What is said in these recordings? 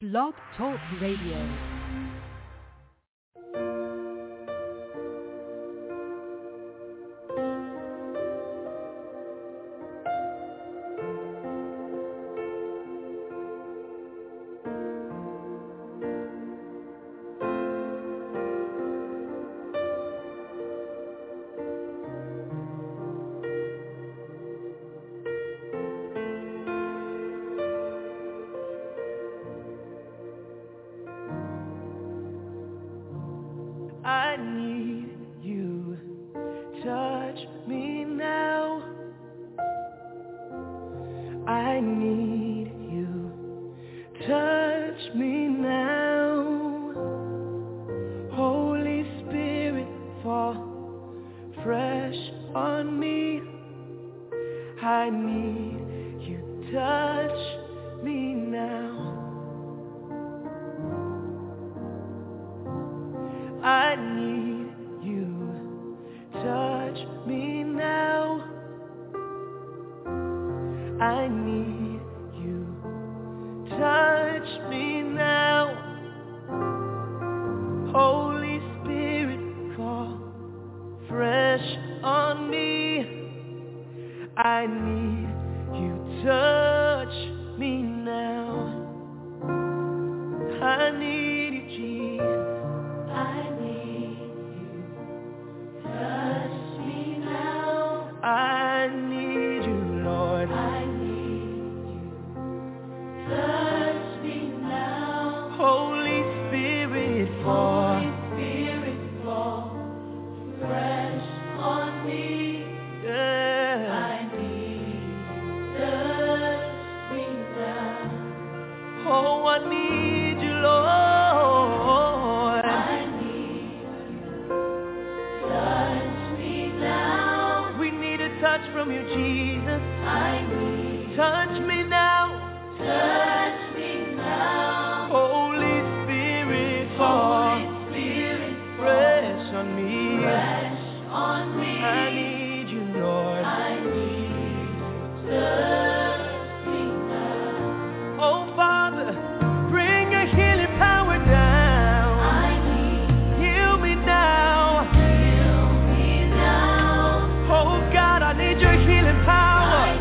Blog Talk Radio. I need you, touch me now. I need you, touch me now. Holy Spirit, fall fresh on me. I need you, touch me now. I need you, touch me now. I need you, touch me now. Holy Spirit, fall fresh on me. I need you, touch me now. I need you, Jesus. I need you, Lord. I need you. Touch me now. Holy Spirit, fall. Fresh on me. Yeah. I need you. Touch me now. Oh, I need you, Lord. I need you. Touch me now. We need a touch from you, Jesus. I need. Touch me now. Touch me now. Holy Spirit, fall. Holy Spirit, fresh on me. Fresh on me. I need you, Lord. I need you. Touch me now. Oh, Father, bring your healing power down. I need. Heal me now. Heal me now. Oh, God, I need your healing power.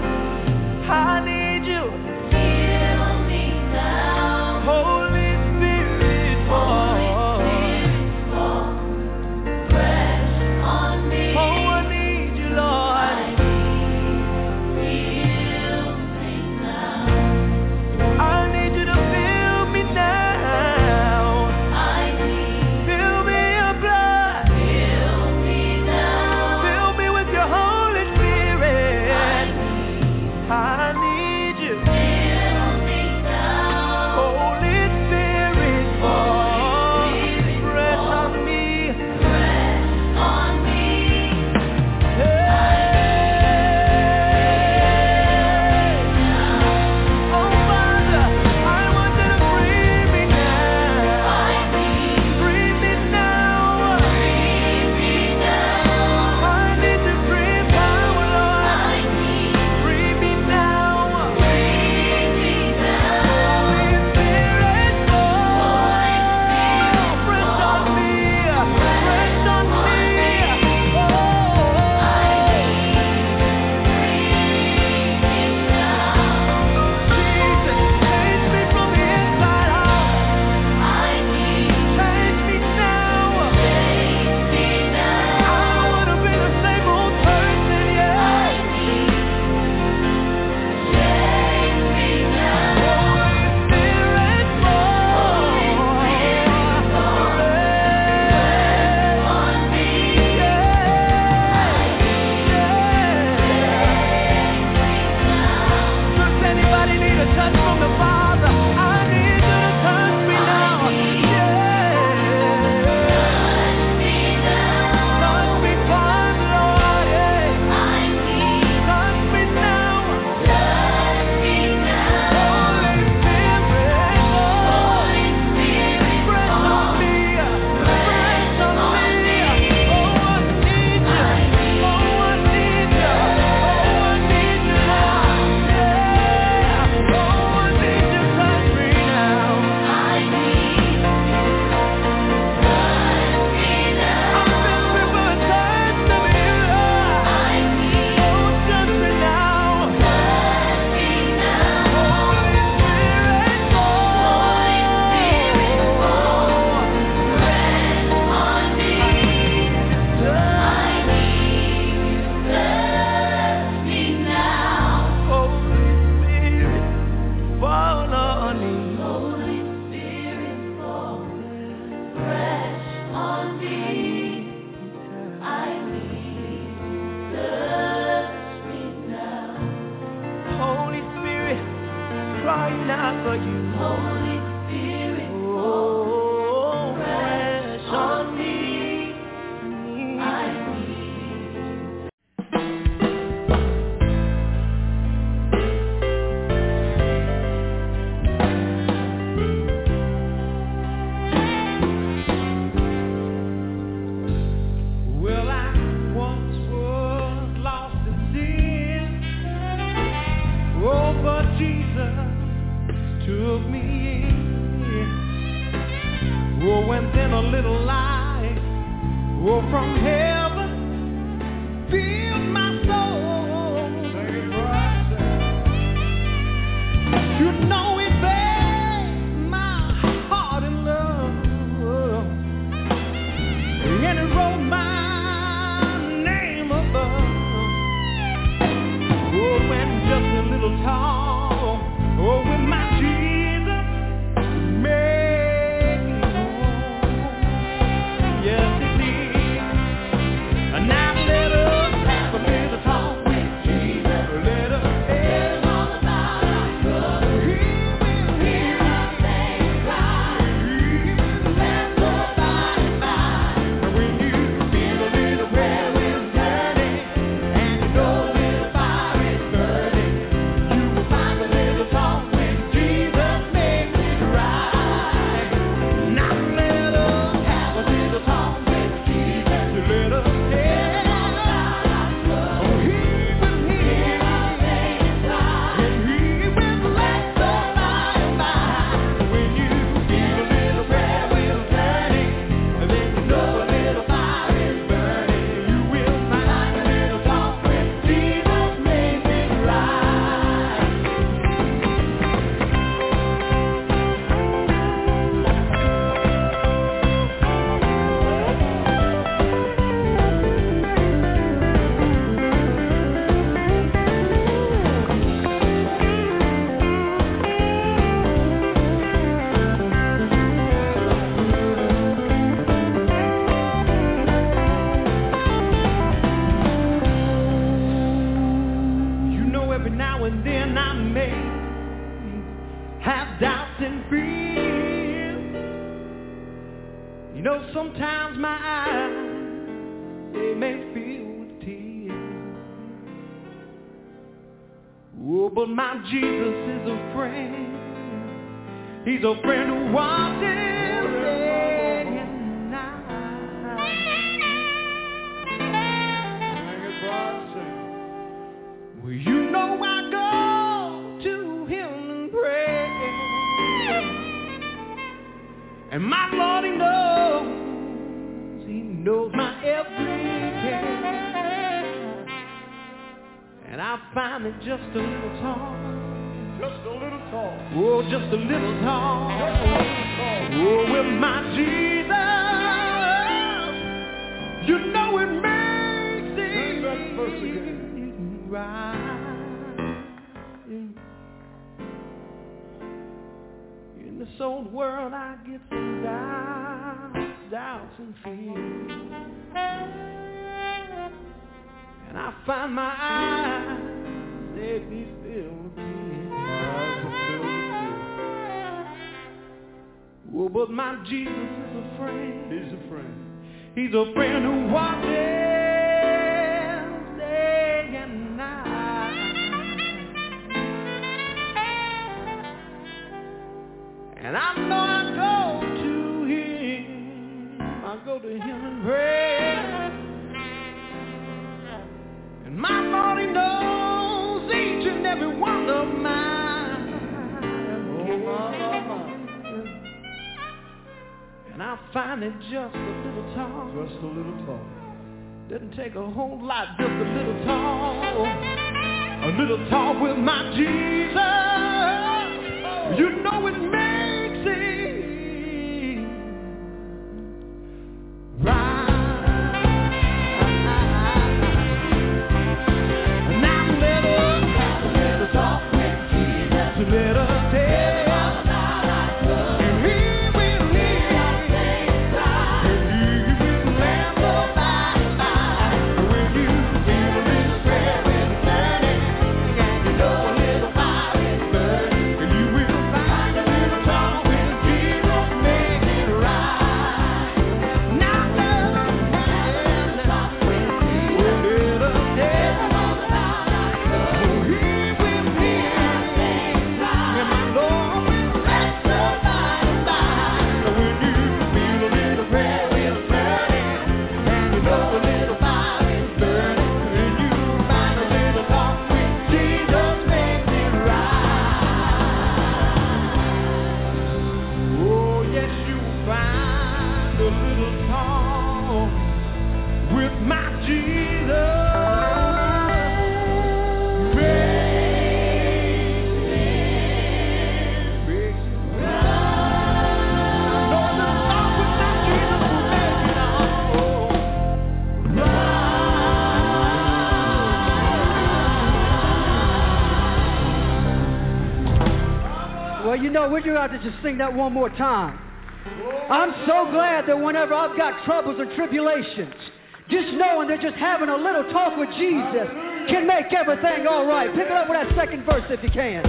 Oh, from heaven, fill my soul. You know it bears my heart in love, and it wrote my name above. Oh, when just a little tall, oh, with my Jesus made me whole. Yes, it did. And now let us have a little talk with Jesus. Let us tell him all about our trouble. He will hear us say goodbye. Let somebody by. When you feel a little prayer is burning, and you know a little fire is burning, you will find a little talk when Jesus makes it right. Now let us have a little talk with Jesus. Let us tell him all about our trouble. Oh, he will hear us say goodbye, and he will let somebody by. When you feel a little prayer is burning, and then you know a little fire is burning, you will find a little talk when Jesus makes it right. You know, every now and then I may have doubts and fears. You know, sometimes my eyes, they may fill with tears. Oh, but my Jesus is a friend. He's a friend who watches day and night. Well, you know I go to him and pray, and my Lord, he knows my every care, and I find it just a little talk. Just a little talk. Oh, just a little talk. Just a little talk. Oh, with my Jesus, you know it makes it right. In this old world, I get some doubts and fears, and I find my eyes, they be filled with tears. Oh, but my Jesus is a friend. He's a friend. He's a friend who watches day and night. And I know I go to him and pray. And my Lord, he knows each and every one of mine. And I find it just a little talk. Just a little talk. Doesn't take a whole lot, just a little talk. A little talk with my Jesus. You know it makes it right. Now let us have a little talk with Jesus. Let us tell him all about our trouble. And he will hear us say goodbye. And he will let somebody by. When you feel a little prayer is burning, and you know a little fire is burning, and you will find a little y'all, would you like to just sing that one more time? I'm so glad that whenever I've got troubles and tribulations, just knowing that just having a little talk with Jesus can make everything all right. Pick it up with that second verse if you can.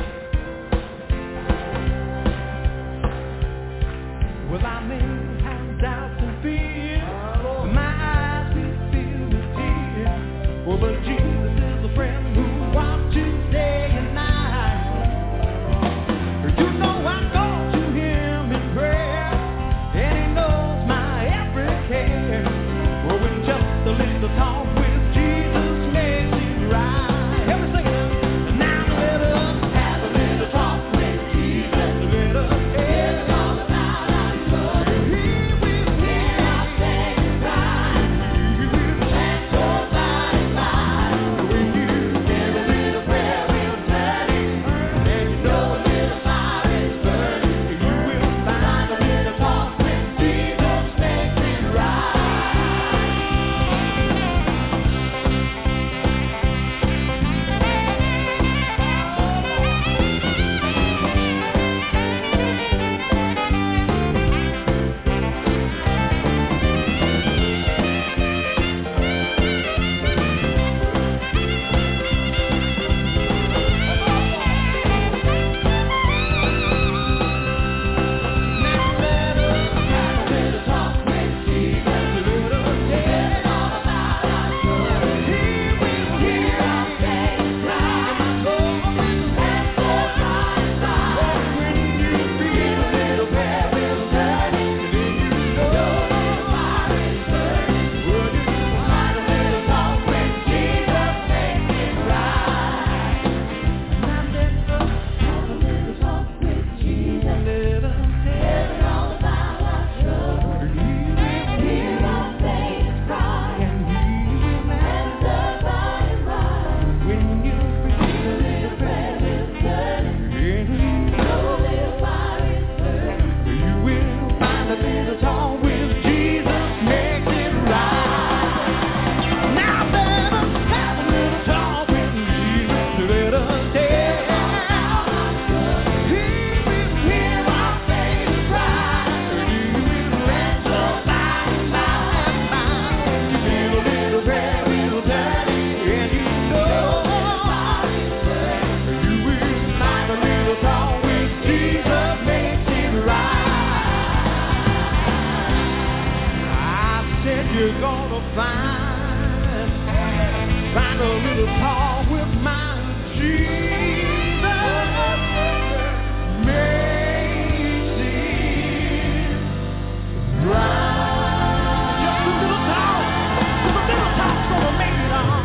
Well, I may have doubts and fears, my eyes be filled with tears. Oh, but Jesus is a friend who watches day and night. You know I go to him in prayer, and he knows my every care. Oh, when just a little talk with Jesus makes it right. Everything else, now let us have a little talk with Jesus. Let us it's all about our Lord. He will hear our faith cry. He will transform by and by. When you get a little prayer, we'll turn it. And you know a little fire is burning. You will find a little talk with Jesus makes it right. You're gonna find a little talk with my Jesus. Makes it right. Just a little talk's gonna make it all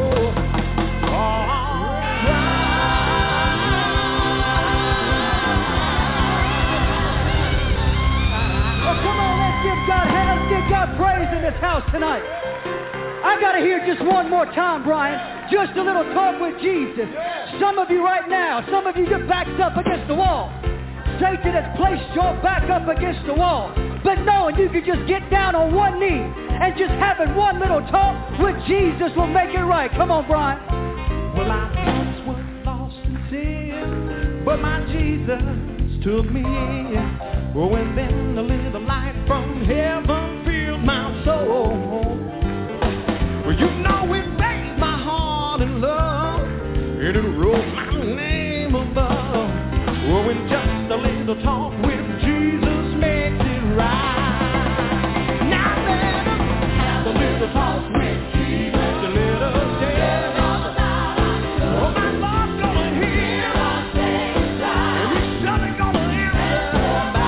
right. Oh, come on, let's give God hands, give God praise in this house tonight. I gotta hear just one more time, Brian. Just a little talk with Jesus. Some of you right now, some of you, you're backed up against the wall. Satan has placed your back up against the wall. But knowing you can just get down on one knee and just having one little talk with Jesus will make it right. Come on, Brian. Well, I once was lost in sin, but my Jesus took me in. Oh, and then a little light from heaven filled my soul. Well, you know it raised my heart in love, and it wrote my name above. Oh, and just a little talk with Jesus makes it right. Now let us have a little talk with Jesus, a little tell all about our love. Oh, my Lord's gonna hear our faith cry, and he's surely gonna answer by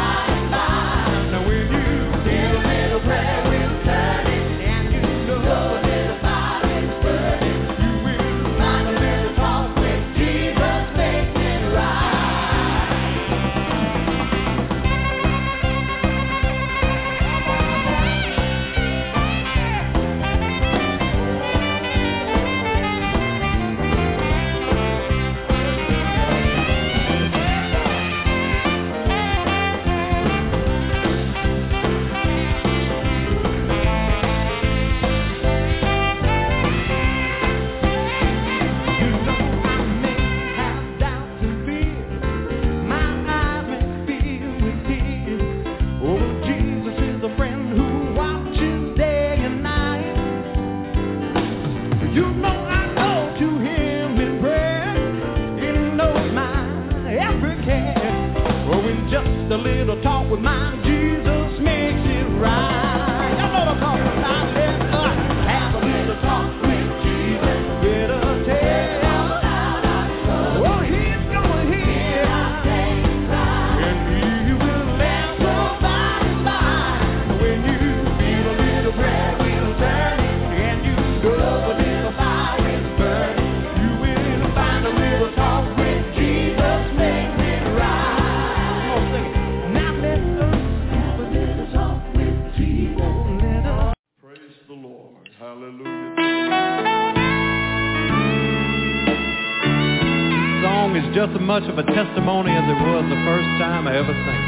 just as much of a testimony as it was the first time I ever sang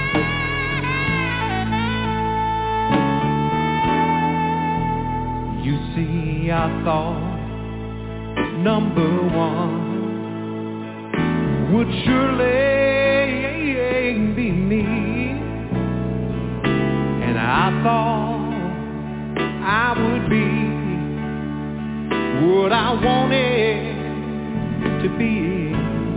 it. You see, I thought number one would surely be me, and I thought I would be what I wanted to be,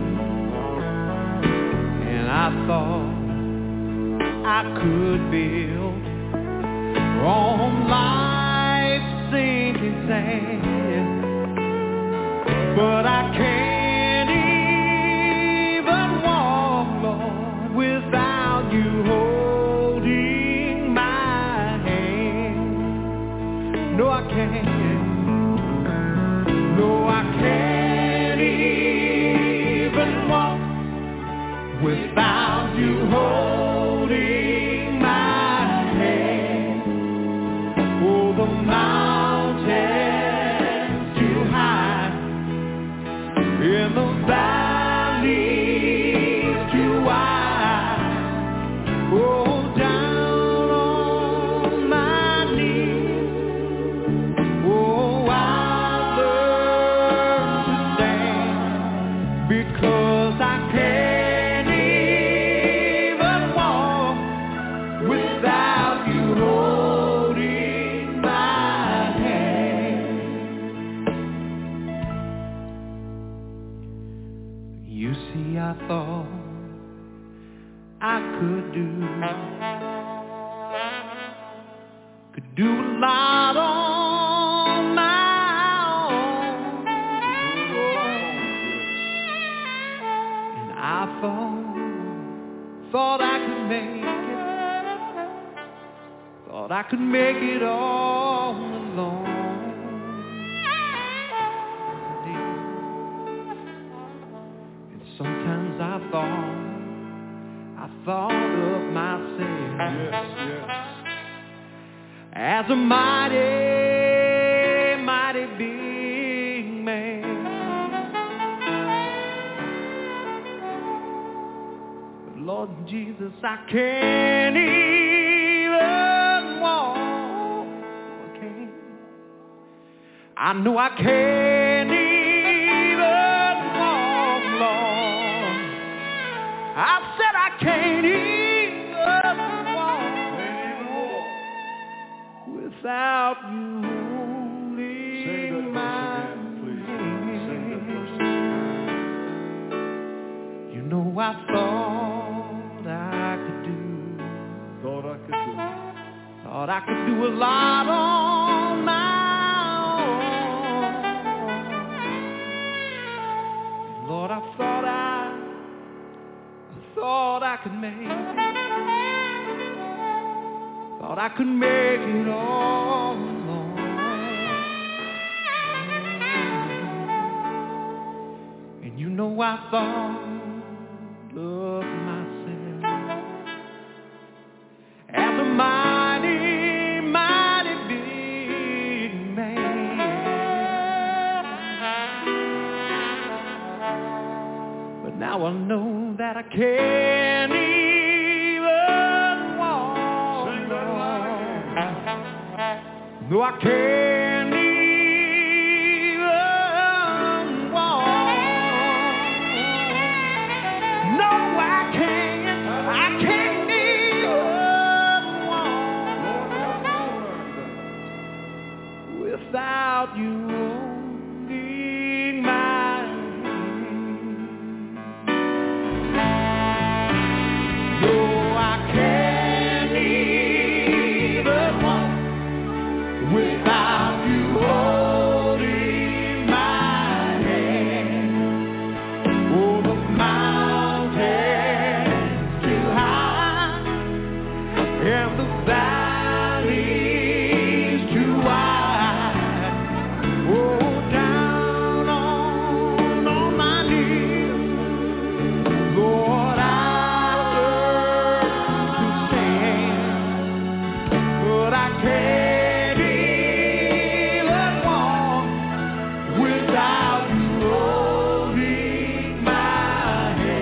and I thought I could build on life's sinking sand, but I can't even walk, Lord, without you holding my hand. No, I can't. No, I can't even walk without you holding my hand. Oh, the mountain's too high, in the valley's too wide. Oh, down on my knees. Oh, I learned to stand, because I can't even walk without you holding my hand. You see, I thought I could do a lot on my own, and I thought I could make it, thought I could make it all alone. And sometimes I thought of myself, as a mighty, mighty big man. But Lord Jesus, I can't even walk. Okay. I know I can't even walk, Lord. I said I can't even walk without you holding my hand. You know, I thought I could do a lot on my own. Lord, I thought I could make it. Thought I could make it all alone. And you know, I thought of myself as a mighty, mighty big man. But now I know that I can't even walk. No, I can't even walk. No, I can't even walk without you holding my hand. No, I can't even walk without you holding my hand. Oh, the mountain's too high, and the valley's too wide. Oh, down on my knees, Lord, I learned to stand, but I can't even walk without you holding my hand.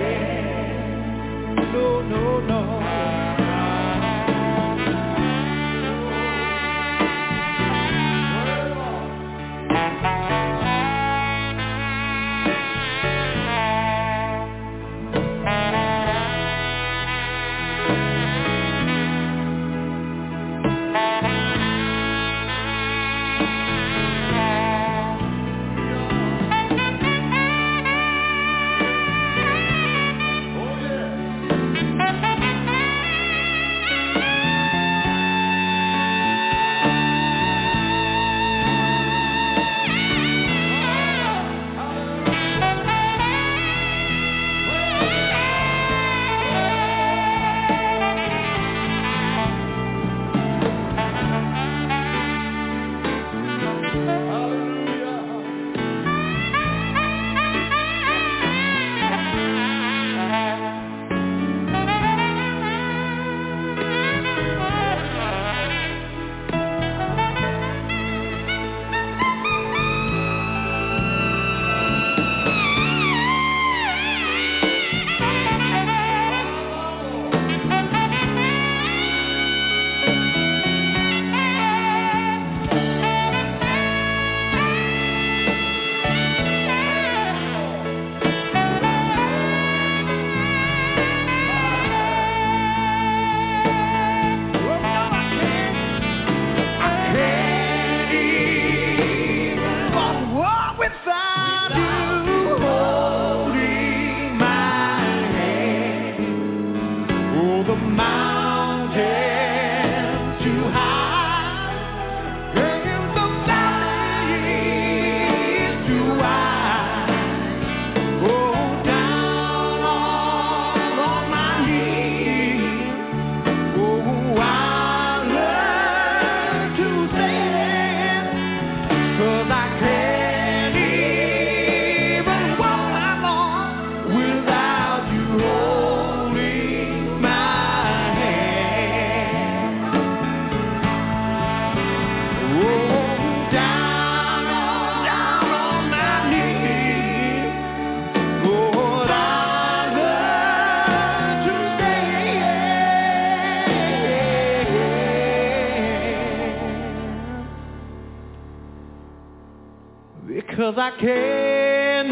'cause I can't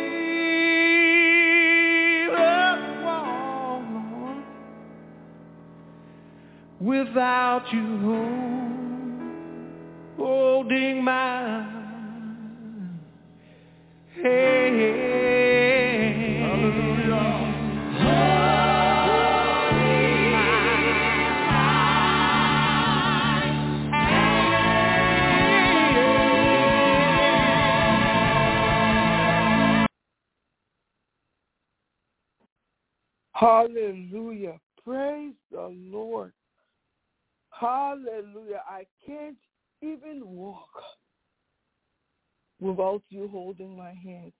even walk, Lord, without you holding my hand. Hallelujah. Hallelujah. Praise the Lord. Hallelujah. I can't even walk without you holding my hand.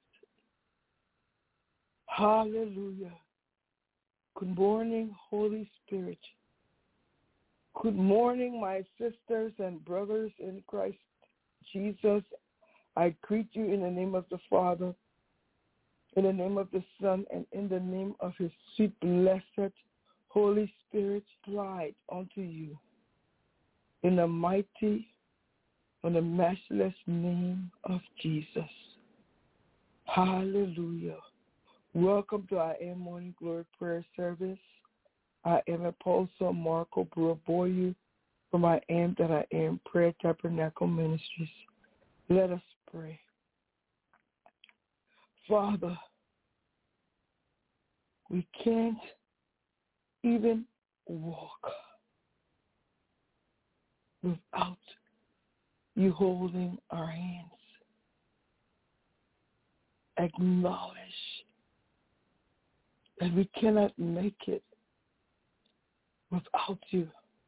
Hallelujah. Good morning, Holy Spirit. Good morning, my sisters and brothers in Christ Jesus. I greet you in the name of the Father, in the name of the Son, and in the name of his sweet, blessed Holy Spirit, slide unto you. In the mighty, in the matchless name of Jesus. Hallelujah. Welcome to our AM Morning Glory Prayer Service. I am Apostle Marco Buraboyu from I Am That I Am Prayer Tabernacle Ministries. Let us pray. Father, we can't even walk without you holding our hands. Acknowledge that we cannot make it without you.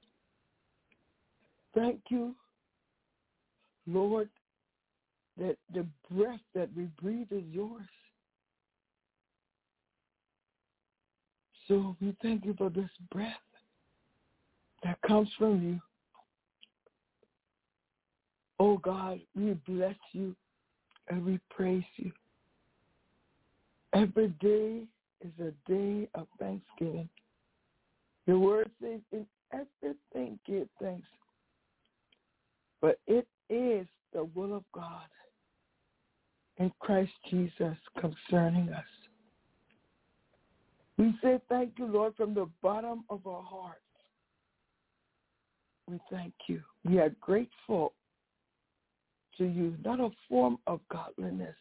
Thank you, Lord, that the breath that we breathe is yours. So we thank you for this breath that comes from you. Oh God, we bless you and we praise you. Every day is a day of thanksgiving. Your word says, in everything give thanks. But it is the will of God in Christ Jesus concerning us. We say thank you, Lord, from the bottom of our hearts. We thank you. We are grateful to you, not a form of godliness,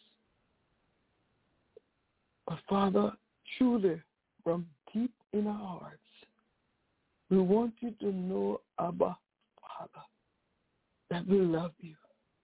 but Father, truly from deep in our hearts, we want you to know, Abba, Father, that we love you.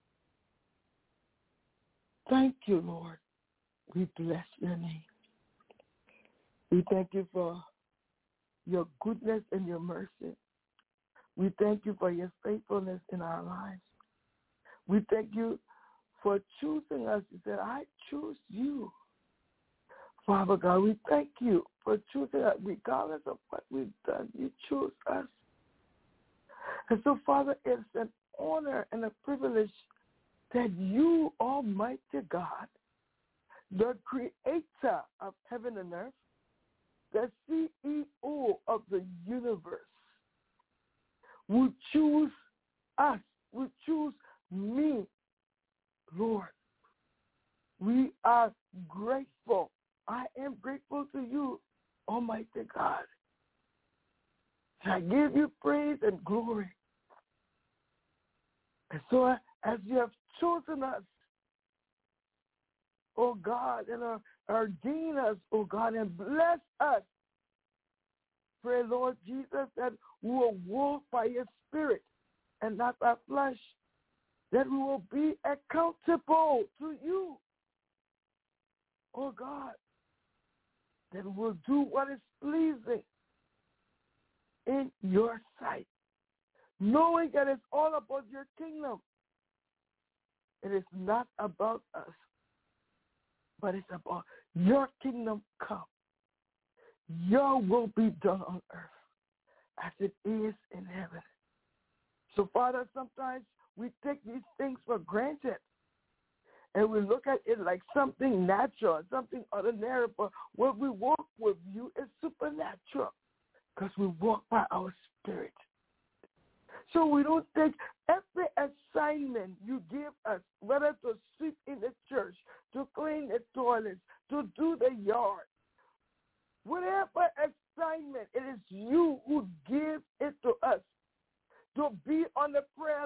Thank you, Lord. We bless your name. We thank you for your goodness and your mercy. We thank you for your faithfulness in our lives. We thank you for choosing us. You said, I choose you. Father God, we thank you for choosing us. Regardless of what we've done, you choose us. And so, Father, it's an honor and a privilege that you, Almighty God, the creator of heaven and earth, the CEO of the universe, would choose us, would choose me, Lord. We are grateful. I am grateful to you, Almighty God. I give you praise and glory. And so as you have chosen us, oh God, and ordained us, oh God, and bless us, pray, Lord Jesus, that we will walk by your Spirit and not by flesh, that we will be accountable to you, oh God, that we will do what is pleasing in your sight, knowing that it's all about your kingdom. It is not about us, but it's about your kingdom come. Your will be done on earth as it is in heaven. So, Father, sometimes we take these things for granted, and we look at it like something natural, something ordinary, but when we walk with you, it's supernatural because we walk by our Spirit. So we don't take every assignment you give us, whether to sweep in the church,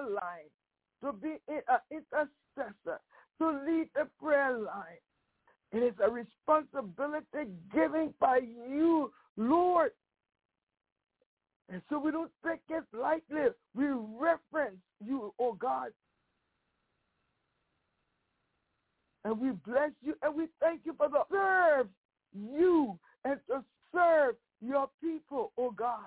line, to be an intercessor, to lead the prayer line. It is a responsibility given by you, Lord. And so we don't take it lightly. We reverence you, oh God. And we bless you and we thank you for the serve you and to serve your people, oh God.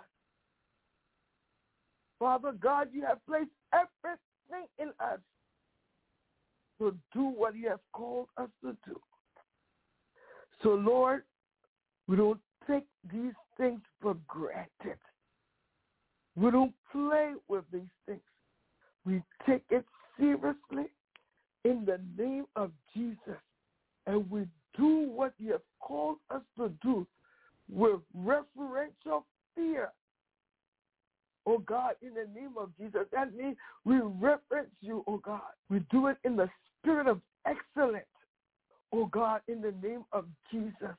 Father God, you have placed everything in us to do what you have called us to do. So, Lord, we don't take these things for granted. We don't play with these things. We take it seriously in the name of Jesus. And we do what you have called us to do with reverential fear. Oh God, in the name of Jesus. That means we reverence you, oh God. We do it in the spirit of excellence. Oh God, in the name of Jesus.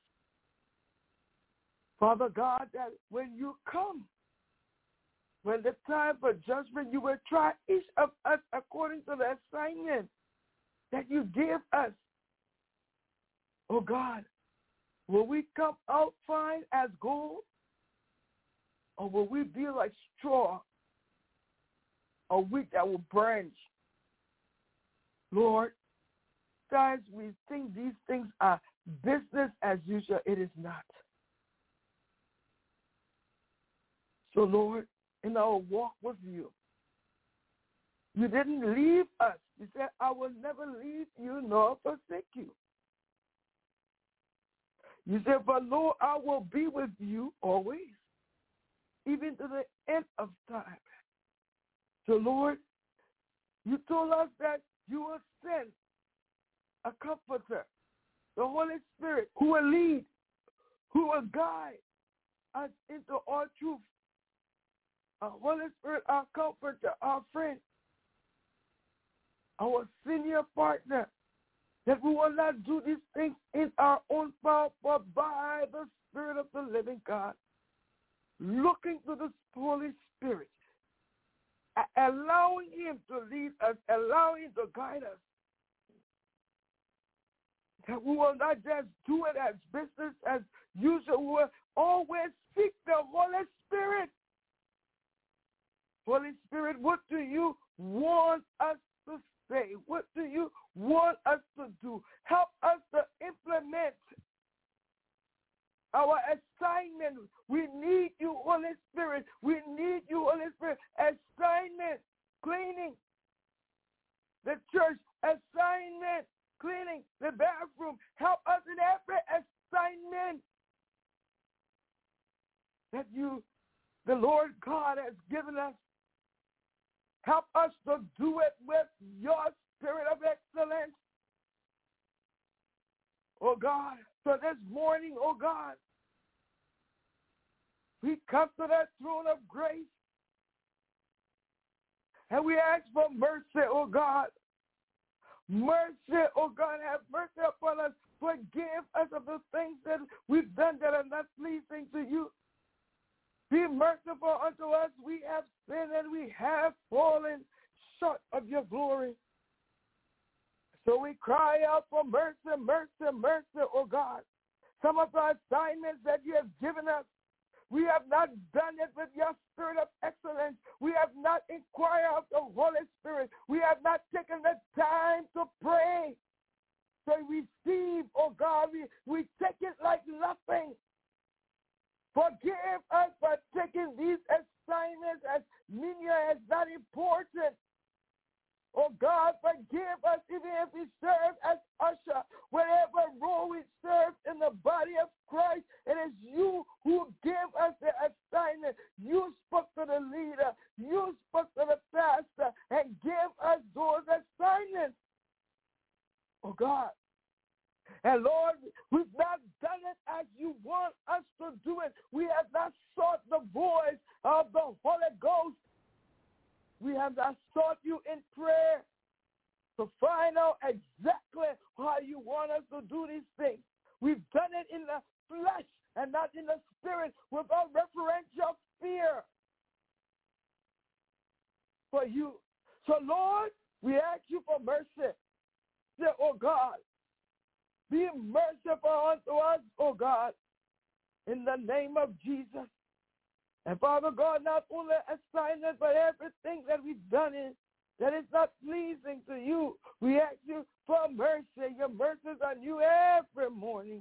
Father God, that when you come, when the time for judgment, you will try each of us according to the assignment that you give us. Oh God, will we come out fine as gold? Or will we be like straw, a wheat that will branch? Lord, guys, we think these things are business as usual. It is not. So, Lord, in our walk with you, you didn't leave us. You said, I will never leave you nor forsake you. You said, but Lord, I will be with you always, even to the end of time. So, Lord, you told us that you will send a comforter, the Holy Spirit, who will lead, who will guide us into all truth. Our Holy Spirit, our comforter, our friend, our senior partner, that we will not do these things in our own power, but by the Spirit of the living God, looking to the Holy Spirit, allowing him to lead us, allowing him to guide us. That we will not just do it as business as usual. We will always seek the Holy Spirit. Holy Spirit, what do you want us to say? What do you want us to do? Help us to implement our assignment. We need you, Holy Spirit. We need you, Holy Spirit. Assignment, cleaning the church. Assignment, cleaning the bathroom. Help us in every assignment that you, the Lord God, has given us. Help us to do it with your spirit of excellence. Oh God, so this morning, oh God, we come to that throne of grace and we ask for mercy, oh God. Mercy, oh God, have mercy upon us. Forgive us of the things that we've done that are not pleasing to you. Be merciful unto us. We have sinned and we have fallen short of your glory. So we cry out for mercy, mercy, mercy, oh God. Some of the assignments that you have given us, we have not done it with your spirit of excellence. We have not inquired of the Holy Spirit. We have not taken the time to pray, to receive, oh God. We take it like nothing. Forgive us for taking these assignments as menial, as not important. Oh God, forgive us even if we serve as usher. Whatever role we serve in the body of Christ, it is you who give us the assignment. You spoke to the leader. You spoke to the pastor and give us those assignments. Oh God. And Lord, we've not done it as you want us to do it. We have not sought the voice of the Holy Ghost. We have not sought you in prayer to find out exactly how you want us to do these things. We've done it in the flesh and not in the spirit without reverential fear for you. So, Lord, we ask you for mercy. Say, oh God, be merciful unto us, oh God, in the name of Jesus. And Father God, not only assign us, but everything that we've done that is not pleasing to you, we ask you for mercy. Your mercies are new every morning.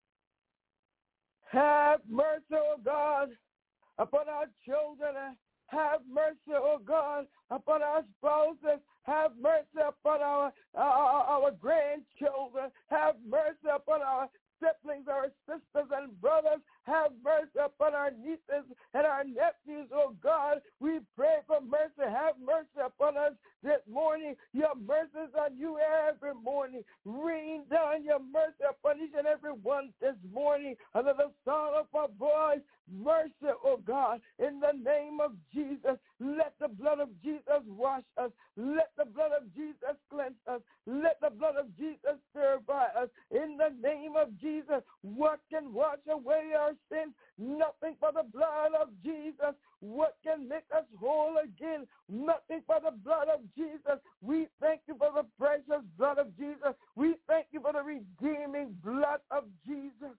Have mercy, oh God, upon our children. Have mercy, oh God, upon our spouses. Have mercy upon our grandchildren. Have mercy upon our siblings, our sisters and brothers. Have mercy upon our nieces and our nephews, oh God. We pray for mercy. Have mercy upon us this morning. Your mercies are new every morning. Rain down your mercy upon each and every one this morning under the sound of our voice. Mercy, oh God, in the name of Jesus. Let the blood of Jesus wash us. Let the blood of Jesus cleanse us. Let the blood of Jesus purify us. In the name of Jesus, what can wash away our sins? Nothing but the blood of Jesus. What can make us whole again? Nothing but the blood of Jesus. We thank you for the precious blood of Jesus. We thank you for the redeeming blood of Jesus.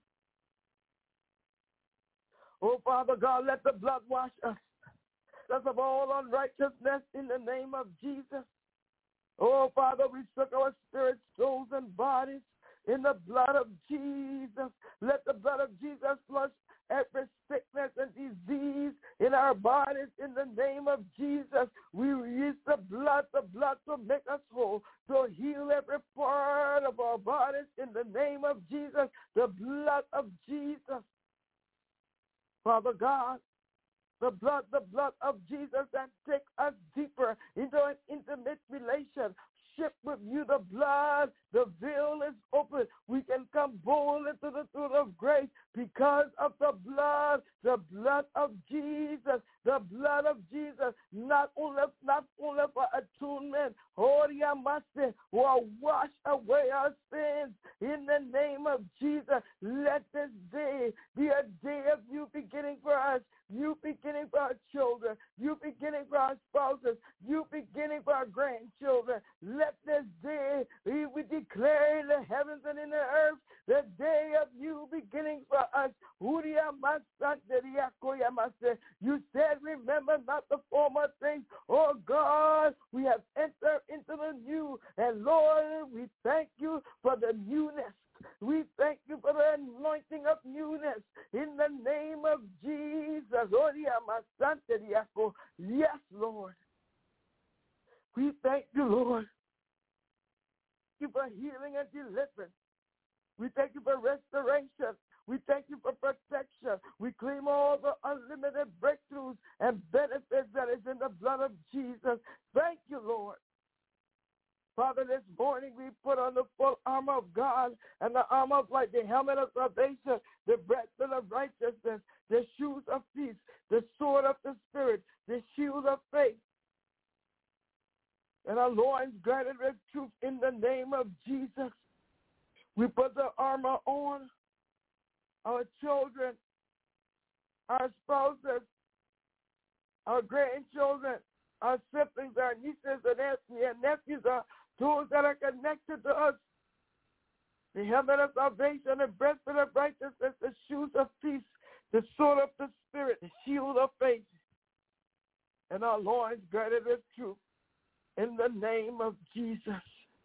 Oh, Father God, let the blood wash us of all unrighteousness in the name of Jesus. Oh, Father, we soak our spirits, souls, and bodies in the blood of Jesus. Let the blood of Jesus flush every sickness and disease in our bodies in the name of Jesus. We use the blood to make us whole, to heal every part of our bodies in the name of Jesus, the blood of Jesus. Father God, the blood of Jesus that takes us deeper into an intimate relationship with you. The blood, the veil is open. We can come boldly to the throne of grace because of the blood of Jesus, the blood of Jesus, not only for atonement, will wash away our sins in the name of Jesus. Let this day be a day of new beginning for us, new beginning for our children, new beginning for our spouses, new beginning for our grandchildren. Let this day we declare in the heavens and in the earth the day of new beginnings for us. You said, remember not the former things. Oh God, we have entered into the new. And Lord, we thank you for the newness. We thank you for the anointing of newness in the name of Jesus. Yes, Lord. We thank you, Lord. Thank you for healing and deliverance. We thank you for restoration. We thank you for protection. We claim all the unlimited breakthroughs and benefits that is in the blood of Jesus. Thank you, Lord. Father, this morning we put on the full armor of God and the armor of light, the helmet of salvation, the breastplate of righteousness, the shoes of peace, the sword of the Spirit, the shield of faith, and our loins girded with truth in the name of Jesus. We put the armor on our children, our spouses, our grandchildren, our siblings, our nieces and nephews, those that are connected to us. The helmet of salvation, the breastplate of righteousness, the shoes of peace, the sword of the Spirit, the shield of faith, and our loins girded with truth in the name of Jesus.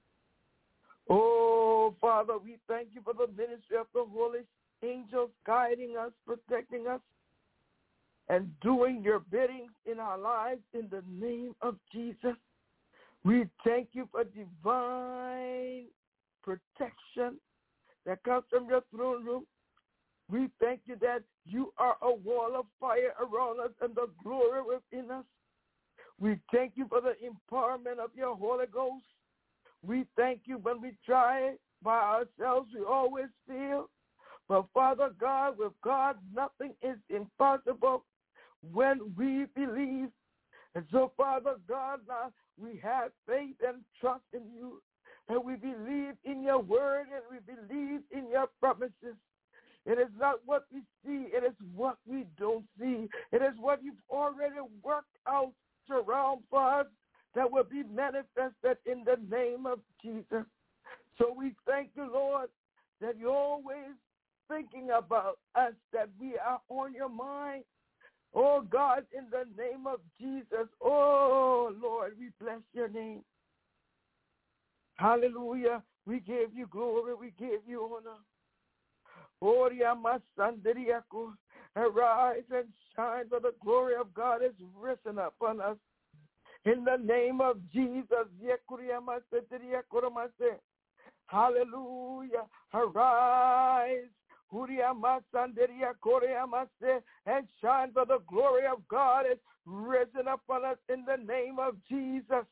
Oh, Father, we thank you for the ministry of the Holy angels guiding us, protecting us, and doing your bidding in our lives in the name of Jesus. We thank you for divine protection that comes from your throne room. We thank you that you are a wall of fire around us and the glory within us. We thank you for the empowerment of your Holy Ghost. We thank you when we try by ourselves, we always fail. But Father God, with God, nothing is impossible when we believe. And so, Father God, now we have faith and trust in you. And we believe in your word and we believe in your promises. It is not what we see, it is what we don't see. It is what you've already worked out around for us that will be manifested in the name of Jesus. So we thank you, Lord, that you're always thinking about us, that we are on your mind. Oh, God, in the name of Jesus. Oh, Lord, we bless your name. Hallelujah. We give you glory. We give you honor. Arise and shine, for the glory of God is risen upon us. In the name of Jesus. Hallelujah. Arise. And shine, for the glory of God is risen upon us in the name of Jesus.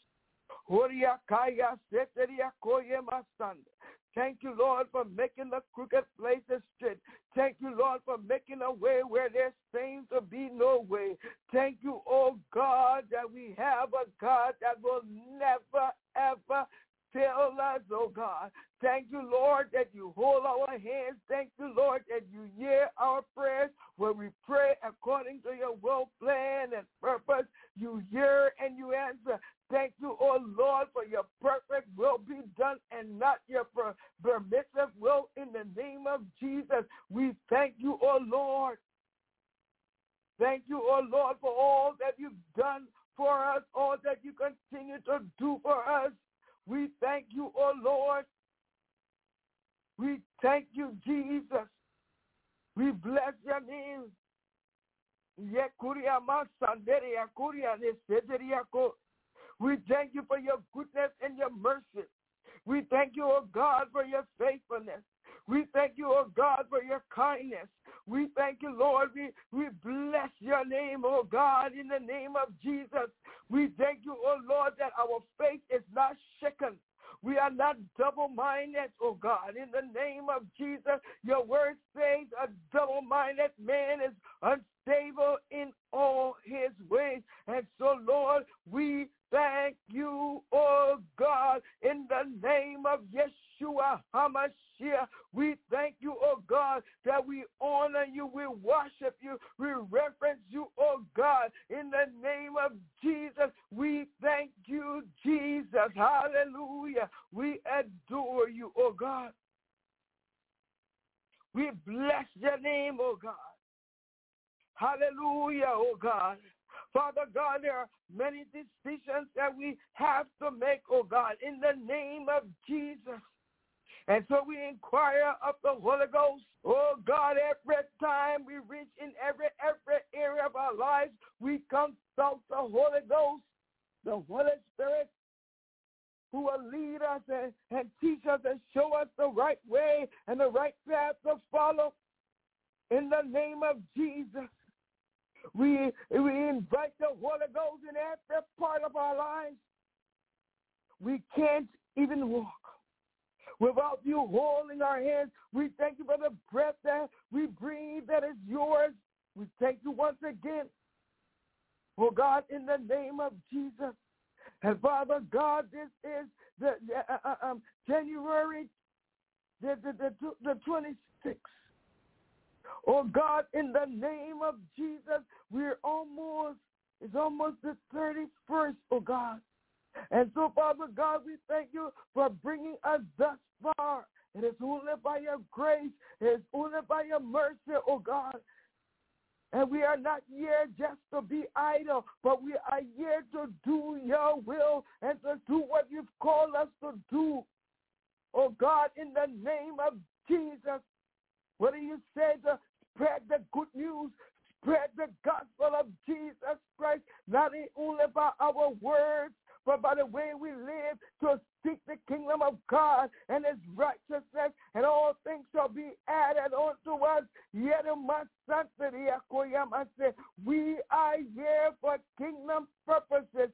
Thank you, Lord, for making the crooked places straight. Thank you, Lord, for making a way where there seems to be no way. Thank you, oh God, that we have a God that will never, ever fail us, oh God. Thank you, Lord, that you hold our hands. Thank you, Lord, that you hear our prayers when we pray according to your will, plan, and purpose. You hear and you answer. Thank you, oh Lord, for your perfect will be done and not your permissive will in the name of Jesus. We thank you, oh Lord. Thank you, oh Lord, for all that you've done for us, all that you continue to do for us. We thank you, oh Lord. We thank you, Jesus. We bless your name. We thank you for your goodness and your mercy. We thank you, oh God, for your faithfulness. We thank you, oh God, for your kindness. We thank you, Lord. We bless your name, oh God, in the name of Jesus. We thank you, oh Lord, that our faith is not shaken. We are not double-minded, oh God. In the name of Jesus, your word says a double-minded man is unstable in all his ways. And so, Lord, we thank you, oh God, in the name of Yeshua HaMashiach. We thank you, oh God, that we honor you, we worship you, we reverence you, oh God, in the name of Jesus. We thank you, Jesus. Hallelujah. We adore you, oh God. We bless your name, oh God. Hallelujah, oh God. Father God, there are many decisions that we have to make, oh God, in the name of Jesus. And so we inquire of the Holy Ghost. Oh God, every time we reach in every area of our lives, we consult the Holy Ghost, the Holy Spirit, who will lead us and teach us and show us the right way and the right path to follow. In the name of Jesus, we invite the Holy Ghost in every part of our lives. We can't even walk without you holding our hands. We thank you for the breath that we breathe that is yours. We thank you once again, oh God, in the name of Jesus. And Father God, this is the January the 26th. Oh God, in the name of Jesus, it's almost the 31st, oh God. And so, Father God, we thank you for bringing us thus far. It is only by your grace. It is only by your mercy, oh God. And we are not here just to be idle, but we are here to do your will and to do what you've called us to do. Oh God, in the name of Jesus, what do you say to spread the good news, spread the gospel of Jesus Christ, not only by our words, but by the way we live, to seek the kingdom of God and his righteousness, and all things shall be added unto us. Yet in my sanctity, we are here for kingdom purposes,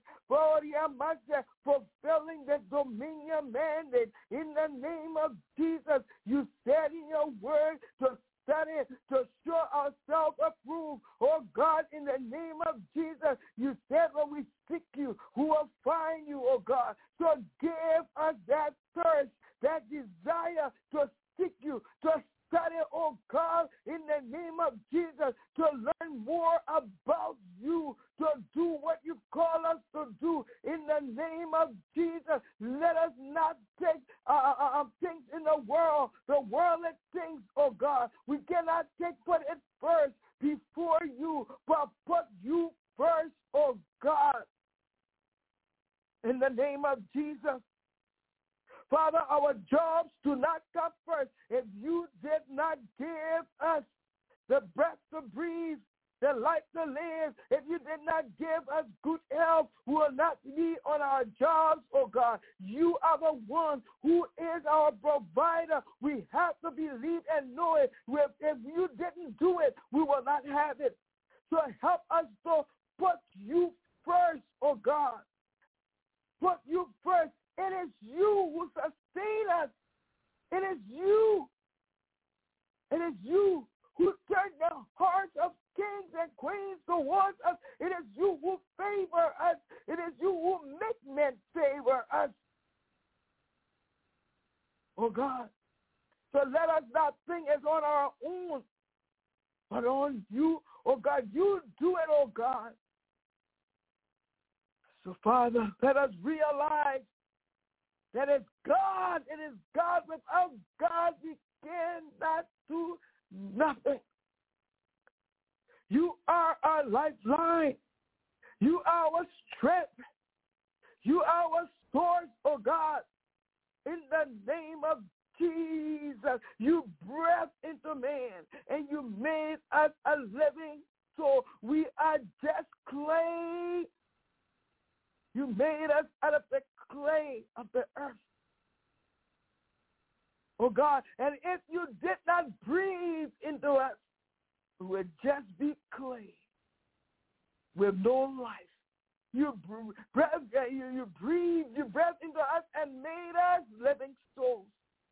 fulfilling the dominion mandate. In the name of Jesus, you said in your word to study, to show ourselves approved. Oh God, in the name of Jesus, you said when we seek you, who will find you, oh God. So give us that thirst, that desire to seek you, to study, oh God, in the name of Jesus, to learn more about you, to do what you call us to do. In the name of Jesus, let us not take things in the worldly things, oh God. We cannot take put it first before you, but put you first, oh God. In the name of Jesus. Father, our jobs do not come first. If you did not give us the breath to breathe, the life to live, if you did not give us good health, we will not be on our jobs, oh God. You are the one who is our provider. We have to believe and know it. If you didn't do it, we will not have it. So help us to put you first, oh God. Put you first. It is you who sustain us. It is you. It is you who turn the hearts of kings and queens towards us. It is you who favor us. It is you who make men favor us. Oh God. So let us not think it's on our own, but on you. Oh God, you do it, oh God. So Father, let us realize that it's God. It is God. Without God, we cannot do nothing. You are our lifeline. You are our strength. You are our source, oh God. In the name of Jesus, you breathed into man and you made us a living soul. We are just clay. You made us out of the clay of the earth. Oh God, and if you did not breathe into us, we would just be clay with no life. You breathed into us and made us living souls.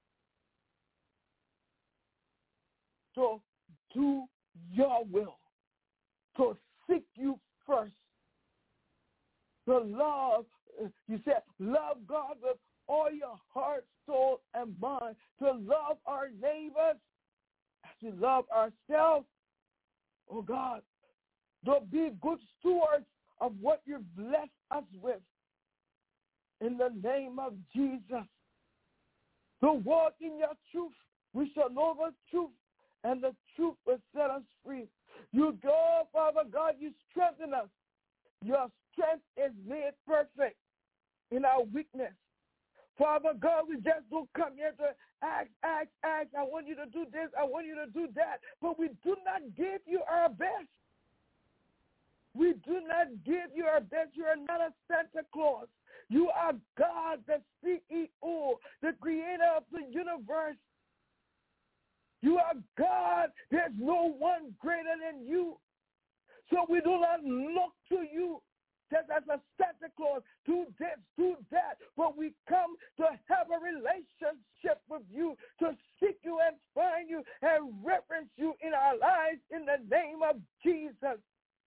So do your will. So seek you first. To love, you said, love God with all your heart, soul, and mind. To love our neighbors as we love ourselves. Oh God, to be good stewards of what you blessed us with. In the name of Jesus. To walk in your truth. We shall know the truth, and the truth will set us free. You go, Father God, you strengthen us. Your strength is made perfect in our weakness. Father God, we just don't come here to ask. I want you to do this. I want you to do that. But we do not give you our best. We do not give you our best. You are not a Santa Claus. You are God, the CEO, the creator of the universe. You are God. There's no one greater than you. So we do not look to you just as a Santa Claus, do this, do that. But we come to have a relationship with you, to seek you and find you and reverence you in our lives in the name of Jesus.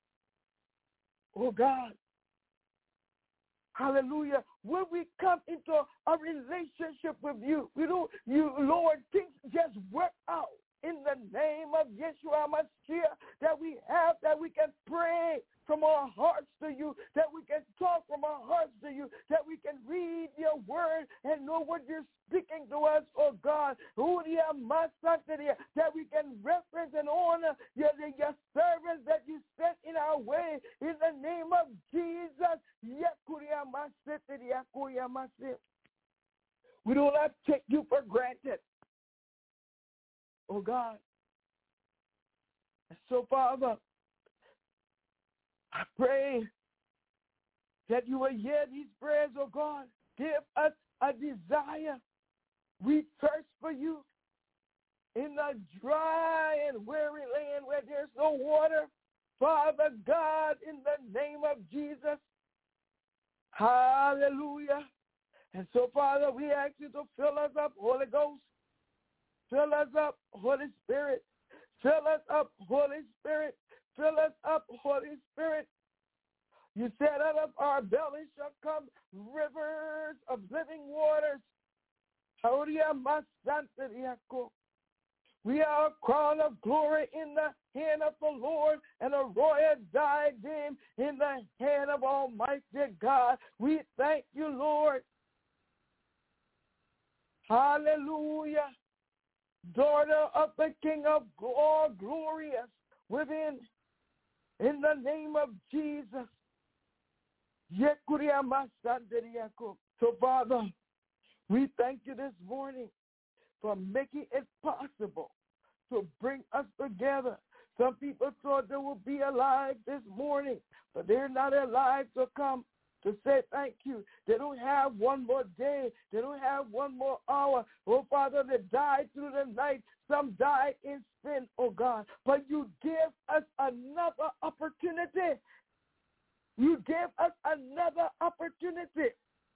Oh God. Hallelujah. When we come into a relationship with you, Lord, things just work out in the name of Yeshua Mashiach, that we can pray from our hearts to you, that we can talk from our hearts to you, that we can read your word and know what you're speaking to us, oh God, that we can reference and honor your servants that you sent in our way in the name of Jesus. We do not take you for granted, oh God. So, Father, I pray that you will hear these prayers, oh God. Give us a desire. We thirst for you in the dry and weary land where there's no water. Father God, in the name of Jesus. Hallelujah. And so, Father, we ask you to fill us up, Holy Ghost. Fill us up, Holy Spirit. Fill us up, Holy Spirit. Fill us up, Holy Spirit. You said out of our bellies shall come rivers of living waters. We are a crown of glory in the hand of the Lord and a royal diadem in the hand of Almighty God. We thank you, Lord. Hallelujah. Daughter of the King of all glorious within, in the name of Jesus. So, Father, we thank you this morning for making it possible to bring us together. Some people thought they would be alive this morning, but they're not alive to come to say thank you. They don't have one more day. They don't have one more hour. Oh, Father, they died through the night. Some died in sin, oh God. But you give us another opportunity. You give us another opportunity.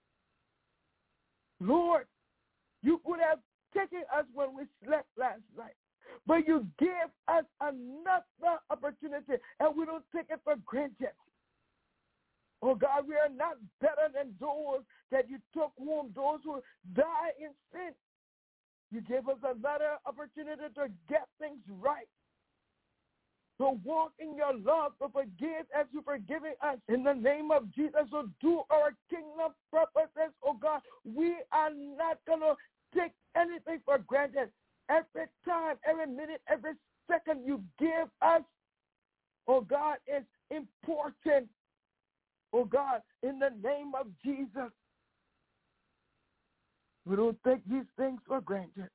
Lord, you could have taken us when we slept last night. But you give us another opportunity, and we don't take it for granted. Oh, God, we are not better than those that you took home, those who die in sin. You gave us another opportunity to get things right, to walk in your love, to forgive as you've forgiven us in the name of Jesus. So do our kingdom purposes, oh God. We are not going to take anything for granted. Every time, every minute, every second you give us, oh God, is important. Oh God, in the name of Jesus, we don't take these things for granted.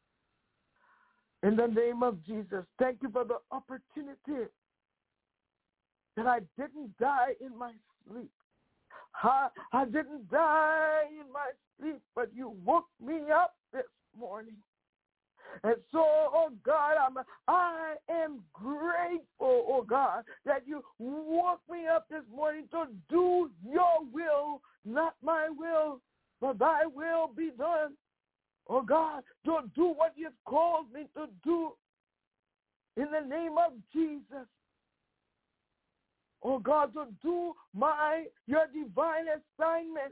In the name of Jesus, thank you for the opportunity that I didn't die in my sleep. I didn't die in my sleep, but you woke me up this morning. And so, oh God, I am grateful, oh God, that you woke me up this morning to do your will, not my will, but thy will be done. Oh God, to do what you've called me to do in the name of Jesus. Oh God, to do your divine assignment.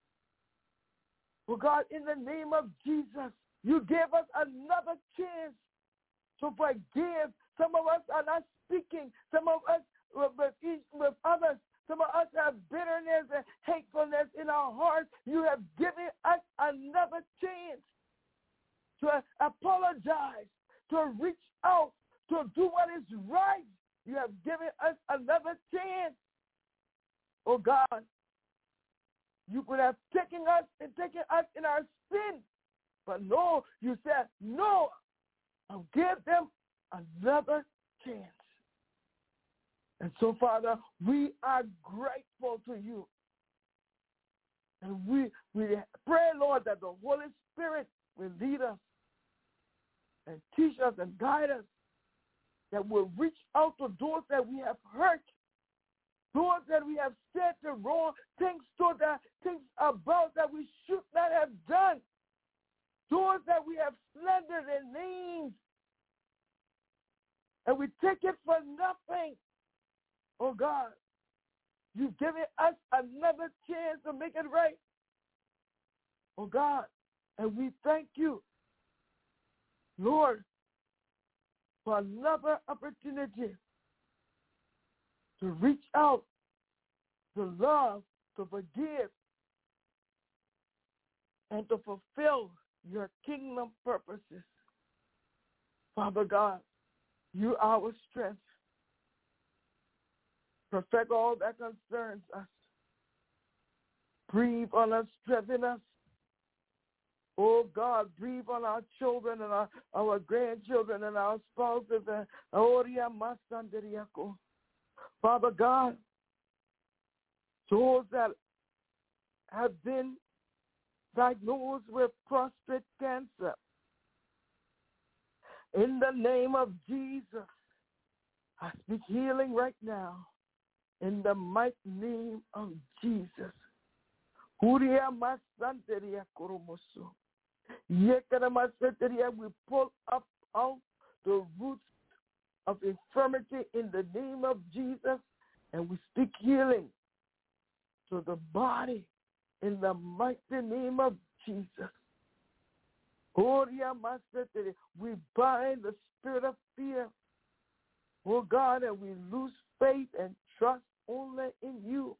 Oh God, in the name of Jesus. You gave us another chance to forgive. Some of us are not speaking. Some of us with others. Some of us have bitterness and hatefulness in our hearts. You have given us another chance to apologize, to reach out, to do what is right. You have given us another chance. Oh God, you could have taken us in our sin. But no, you said, no, I'll give them another chance. And so, Father, we are grateful to you. And we pray, Lord, that the Holy Spirit will lead us and teach us and guide us, that we'll reach out to those that we have hurt, those that we have said the wrong things to, things about that we should not have done. Those that we have slandered their names, and we take it for nothing. Oh God, you've given us another chance to make it right. Oh God, and we thank you, Lord, for another opportunity to reach out, to love, to forgive, and to fulfill your kingdom purposes. Father God, you are our strength. Perfect all that concerns us. Breathe on us, strengthen us. Oh God, breathe on our children and our grandchildren and our spouses. Father God, those that have been diagnosed with prostate cancer, in the name of Jesus, I speak healing right now. In the mighty name of Jesus. We pull up out the roots of infirmity in the name of Jesus, and we speak healing to the body in the mighty name of Jesus. We bind the spirit of fear, oh God, and we lose faith and trust only in you.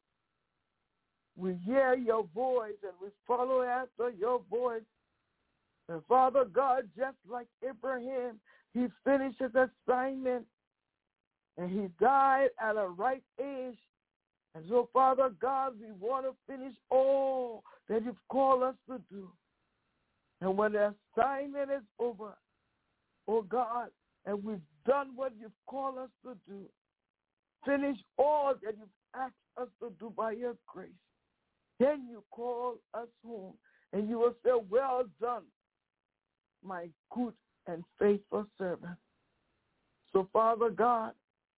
We hear your voice and we follow after your voice. And Father God, just like Abraham, he finished his assignment and he died at a ripe age. And so, Father God, we want to finish all that you've called us to do. And when the assignment is over, oh God, and we've done what you've called us to do, finish all that you've asked us to do by your grace, then you call us home and you will say, well done, my good and faithful servant. So, Father God,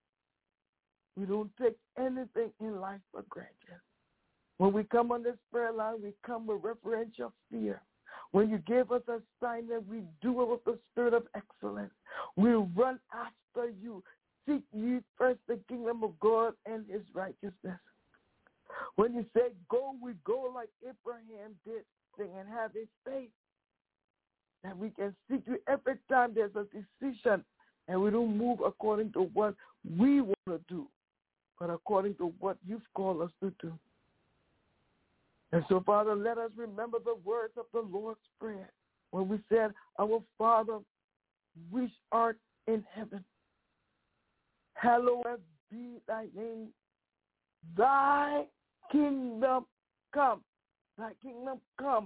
we don't take anything in life for granted. When we come on this prayer line, we come with reverential fear. When you give us a assignment, we do it with the spirit of excellence. We run after you. Seek ye first the kingdom of God and his righteousness. When you say go, we go like Abraham did, and have his faith. That we can seek you every time there's a decision, and we don't move according to what we want to do, but according to what you've called us to do. And so, Father, let us remember the words of the Lord's Prayer when we said, our Father, which art in heaven, hallowed be thy name. Thy kingdom come. Thy kingdom come.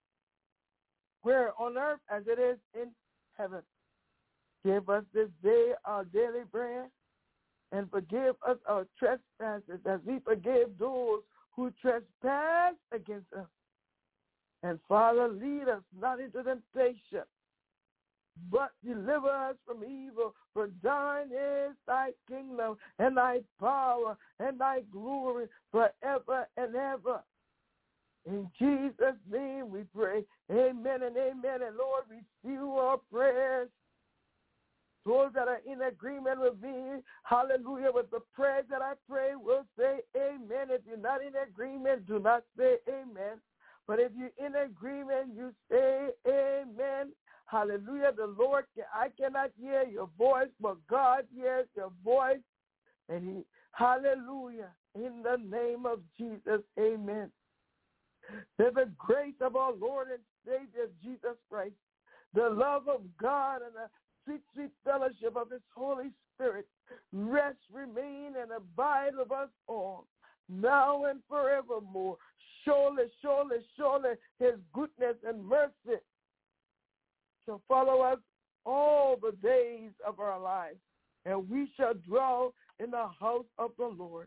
Where on earth as it is in heaven. Give us this day our daily bread, and forgive us our trespasses as we forgive those who trespass against us. And Father, lead us not into temptation, but deliver us from evil. For thine is thy kingdom, and thy power, and thy glory, forever and ever. In Jesus' name we pray. Amen and amen. And Lord, receive our prayers. Those that are in agreement with me, hallelujah, with the prayers that I pray, will say amen. If you're not in agreement, do not say amen. But if you're in agreement, you say amen. Hallelujah. The Lord, I cannot hear your voice, but God hears your voice. And he, hallelujah, in the name of Jesus, amen. May the grace of our Lord and Savior Jesus Christ, the love of God, and the sweet, sweet fellowship of his Holy Spirit rest, remain, and abide with us all, now and forevermore. Surely, surely, surely his goodness and mercy shall follow us all the days of our lives, and we shall dwell in the house of the Lord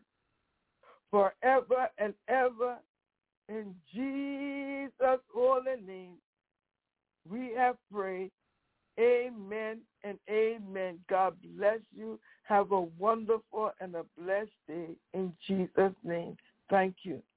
forever and ever. In Jesus' holy name, we have prayed. Amen and amen. God bless you. Have a wonderful and a blessed day in Jesus' name. Thank you.